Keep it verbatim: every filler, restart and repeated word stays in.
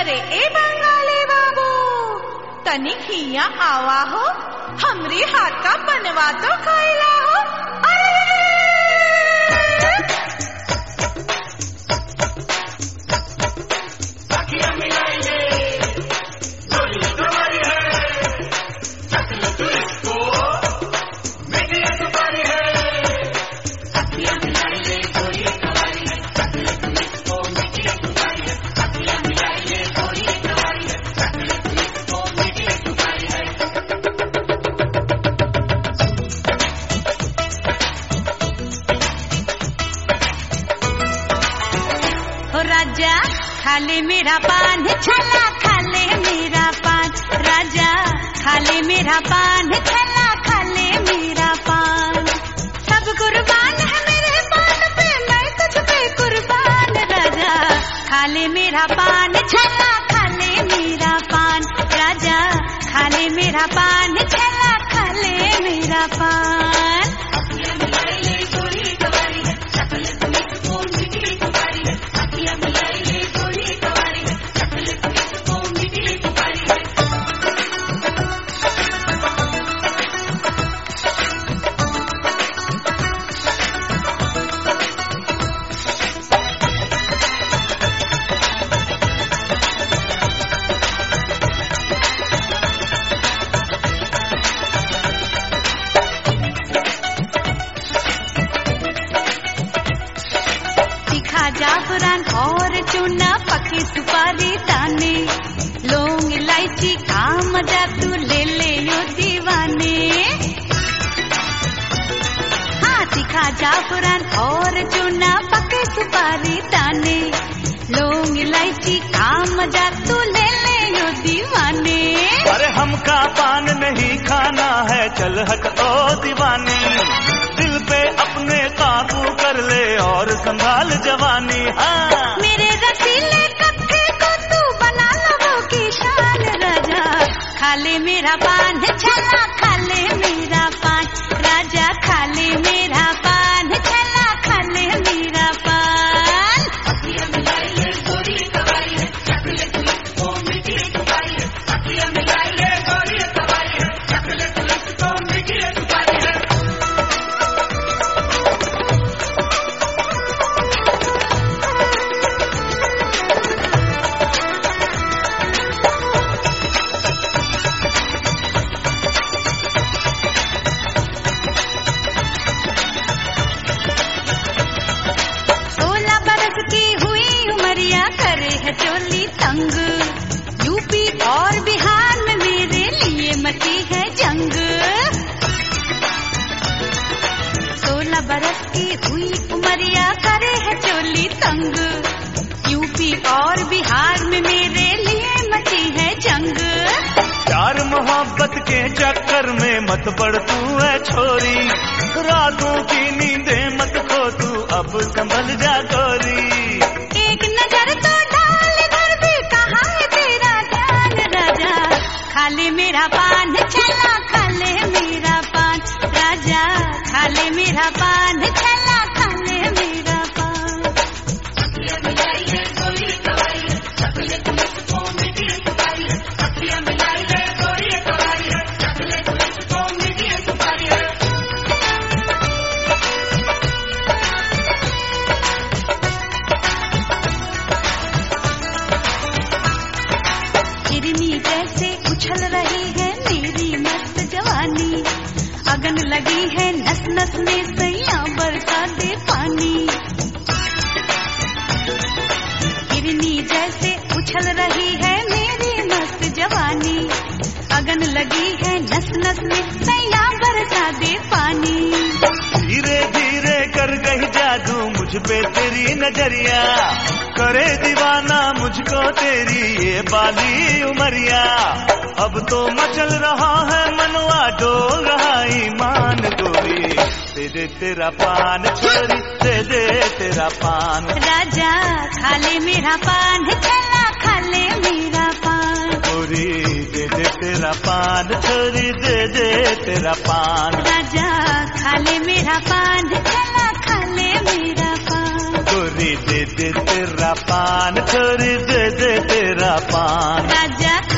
अरे ए बंगाली बाबू तनिक हिया आवा हो, हमरी हाथ का बनवा तो खाइला हो। अरे राजा खाले मेरा पान छला, खाले मेरा पान, राजा खाले मेरा पान छला, खाले मेरा पान। सब कुर्बान है मेरे पान पे, मैं तुझ पे कुर्बान, राजा खाले मेरा पान छला, खाले मेरा पान, राजा खाले मेरा पान छला, खाले मेरा पान। जाफरान और चूना, पकी सुपारी दाने, लौंग इलायची का मजा तू ले ले यो दीवाने। हाँ तीखा जाफरान और चूना, पकी सुपारी दाने, लौंग इलायची का मजा तू ले ले यो दीवाने। अरे हमका पान नहीं खाना है, चल हट ओ दीवाने, दिल पे अपने काबू कर ले और संभाल जवानी। हाँ मेरे रसीले कत्थे को तू बना लो की शान, राजा खाले मेरा पान छला, खाले मेरा पान, राजा खाले मेरा पान छला, खाले मेरा पान। चोली तंग, यूपी और बिहार में मेरे लिए मची है जंग। सोलह बरस की हुई उमरिया करे है चोली तंग, यूपी और बिहार में मेरे लिए मची है जंग। प्यार मोहब्बत के चक्कर में मत पड़ तू है छोरी, रातों की नींदें मत खो तू, अब संभल जा गोरी। एक नजर तो खाले मेरा पान छला, खाले मेरा पान, राजा खाले मेरा पान छला, खाले मेरा पान। हिरनी जैसे उछल रही है मेरी मस्त जवानी, अगन लगी है नस नस में सैया बरसा दे पानी। हिरनी जैसे उछल रही है मेरी मस्त जवानी, अगन लगी है नस नस में सैया बरसा दे पानी। धीरे धीरे कर गई जादू मुझ पे तेरी नजरिया, करे दीवाना मुझको तेरी ये बाली उमरिया। अब तो मचल रहा है मनवा, डोल रहा ईमान गोरी, दे दे तेरा पान छोरी, दे दे तेरा पान, राजा खाले मेरा पान छला, खाले मेरा पान, गोरी दे दे तेरा पान छोरी, दे दे तेरा पान, राजा खाले मेरा पान छला, खाले मेरा पान, गोरी छोरी दे दे तेरा पान, छोरी दे दे तेरा पान। राजा